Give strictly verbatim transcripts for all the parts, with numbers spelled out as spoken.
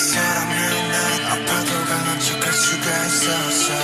위해서라면 난 아파도 강한 척할 수가 있었어.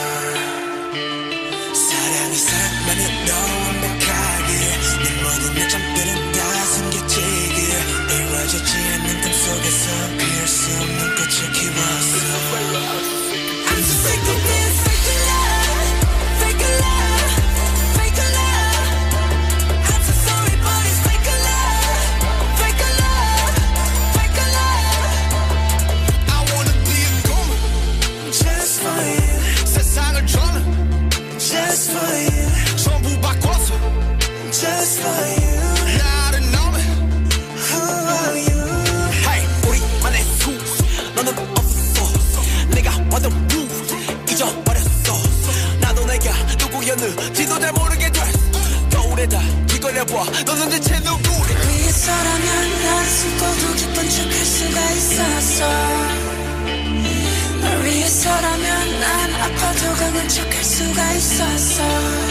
사랑이 사랑만으로 완벽하게 내 모든 요점들은 다 숨겨지게 이루어지지 않는 꿈속에서 피울 수 없는 꽃을 키웠어. I'm so sick of this fake love, fake love, fake love. I'm so sorry but it's fake love, fake love, fake love. I wanna be a goon just for you. 세상을 저는 just for you. 전부 바꿨어 just for you. 나를 너는 who are you? Hey 우리만의 수 너는 없어 내가 완전 무 잊어버렸어. 나도 내가 누구였는지도 잘 모르게 됐어. 거울에다 뒤걸려봐 너는 대체 누구래. 위해서라면 난 숨고도 기쁜 척할 수가 있었어. 널 위해서라면 난 아파도 강한 척할 수가 있었어.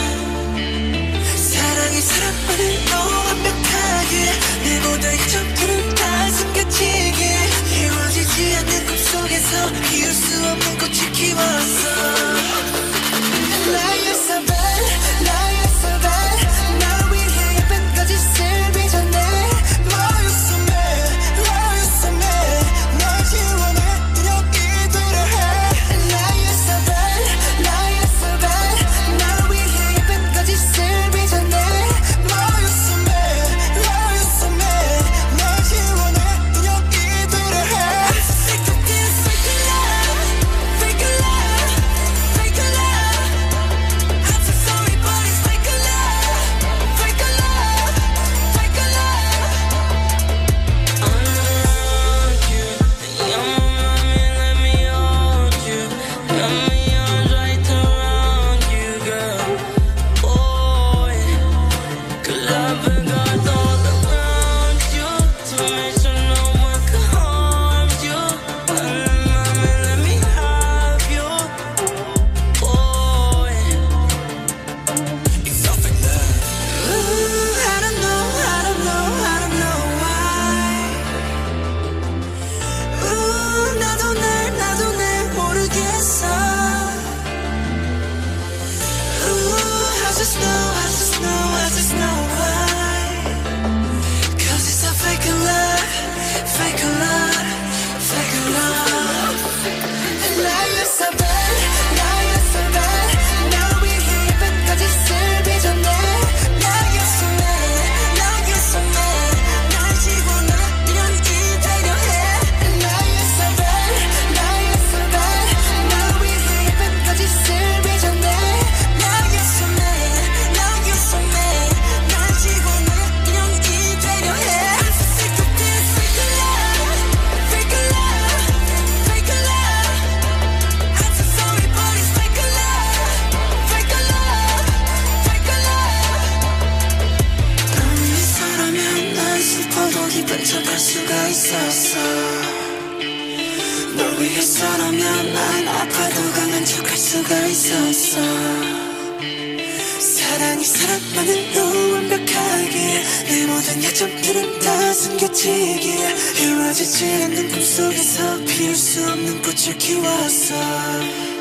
사랑이 사랑만으로 완벽하게 내 모든 이점들은 다 숨겨지게 이루어지지 않는 꿈속에서 피울 수 없는 꽃을 키웠어. 나였어 bad, 나였어 bad. 날 위해 예쁜까지 쓸 빚어내. 너였어 mad, 너였어 mad. 널 지원해 여기 되려 해. 나였어 bad, 나였어 bad. 날 위해 예쁜까지 쓸 빚어내. 너였어 mad, 너였어 mad. 널 지원해 여기 되려 해. I'm so sick of this fake love, fake love, fake love. I'm so sorry but it's fake love, fake love, fake love. I want you, your mommy let me hold you, got me arms right around you, girl. Boy, cause I've been got all around you to make sure no one can harm you. Mommy let me have you, boy. It's all fake love. Ooh, I don't know, I don't know, I don't know why. Ooh, 나도 날, 나도 날 모르겠어. Ooh, I just know, I just know, I just know why. Cause it's a fake love, fake love, fake love. 나였어 bad, 나였어 bad. 날 위해 예쁜까지 쓸 빚어내. 나였어 mad, 나였어 mad. 날 지워놔 연기 되려 해. 나였어 bad, 나였어 bad. 날 위해 예쁜까지 쓸 빚어내. 나였어 mad, 나였어 mad. 날 지워놔 연기 되려 해. I'm so sick of this fake love, fake love, fake love. I'm so sorry but it's fake love, fake love, fake love. 널 위해서라면 난 슬퍼도 기쁜 척할 수가 있었어. 널 위해서라면 난 아파도 강한 척할 수가 있었어. 사랑이 사랑만으로 완벽하게 내 모든 약점들은 다 숨겨지게 이루어지지 않는 꿈속에서 피울 수 없는 꽃을 키웠어.